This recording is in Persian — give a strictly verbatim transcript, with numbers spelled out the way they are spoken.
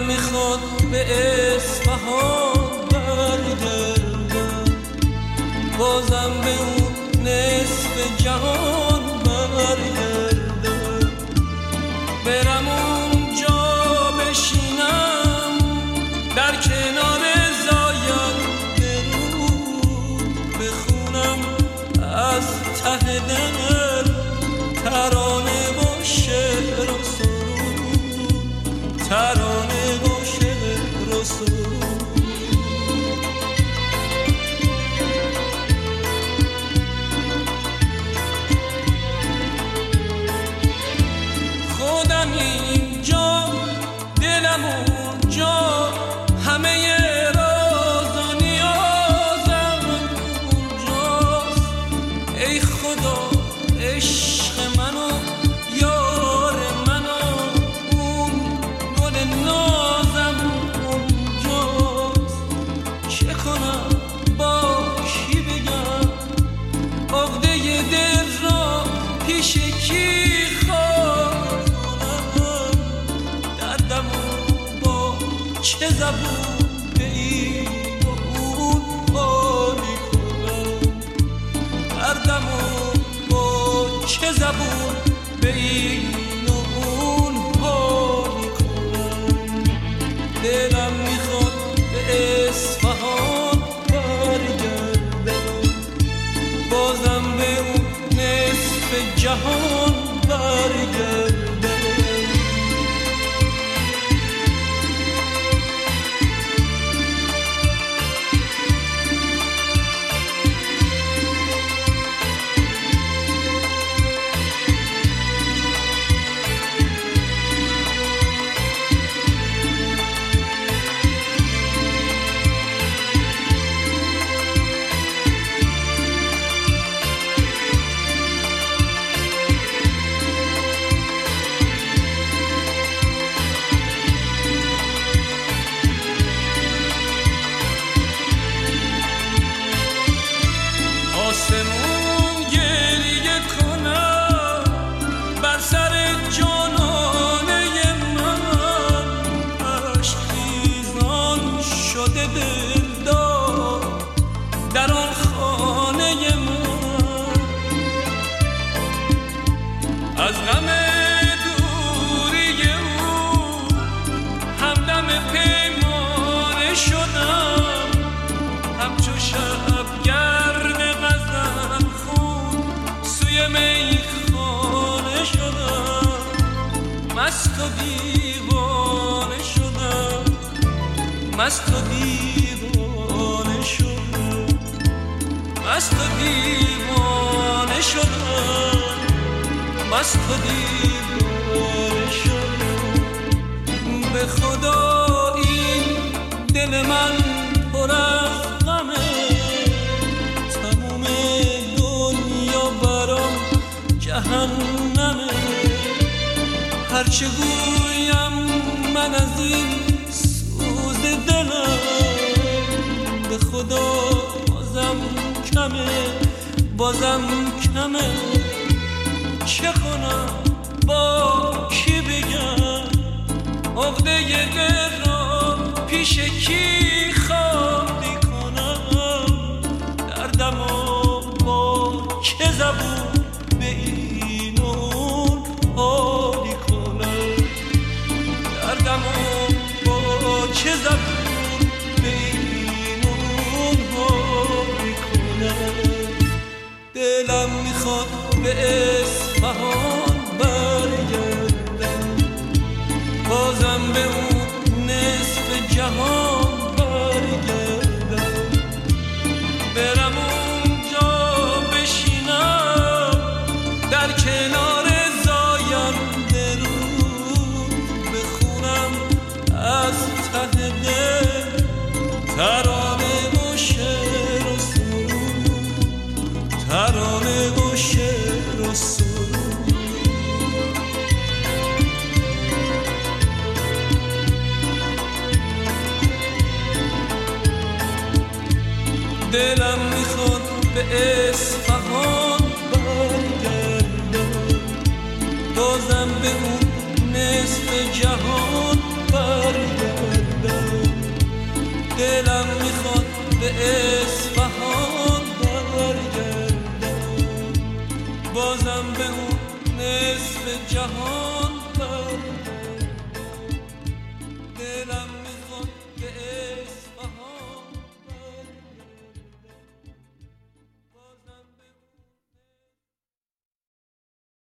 میخواد به اصفهان برگردم، بازم به اون نصف جهان برگردم، برم اونجا بشینم در کنار زاینده رود، بخونم از ته دل ترانه و شعر و سرود، ترانه و شعر و سرود. خودم اینجا دلم اونجا، همه راز و نیازم اونجاست. ای خدا عشق منو یار منو، اون گل نازم اونجاست. چه کنم با کی بگم عقده دل را پیش کی خواهد کنم، دردمو با چه زبون به این و اون حالی کنم، دردمو چه زبون به این و اون حالی کنم. دلم میخواد به اصفهان برگردم، بازم به اون نصف جهان برگردم. آسمون گریه کنم بر سر جانانه من، عشق خیزان شده دلدار در آن خانه من. از غم دوری او همدم پیمانه شدم، همچو شبگرد غزل خون سوی میخانه شدم، مست و دیوانه شدم، مست و دیوانه شدم، مست و دیوانه شدم، مست و دیوانه شدم. به خدا این دل من پر از غمه، تموم دنیا برام جهنمه. هرچه گویم من از این سوز دلم، به خدا بازم کمه، بازم کمه. چه کنم با کی بگم عقده دل را پیش کی خالی کنم، دردمو با چه زبون به این و اون حالی کنم، دردمو با چه زبون به این و اون حالی کنم. دلم میخواد به اصفهان برگردم، بازم به اون نصف جهان برگردم، برم اونجا بشینم در کنار زاینده رود، بخونم از ته دل ترانه و شعر و سرود، ترانه و شعر و سرود. دلم میخواد به اصفهان برگردم، بازم به اون نصف جهان برگردم. دلم میخواد به اصفهان برگردم، بازم به اون نصف جهان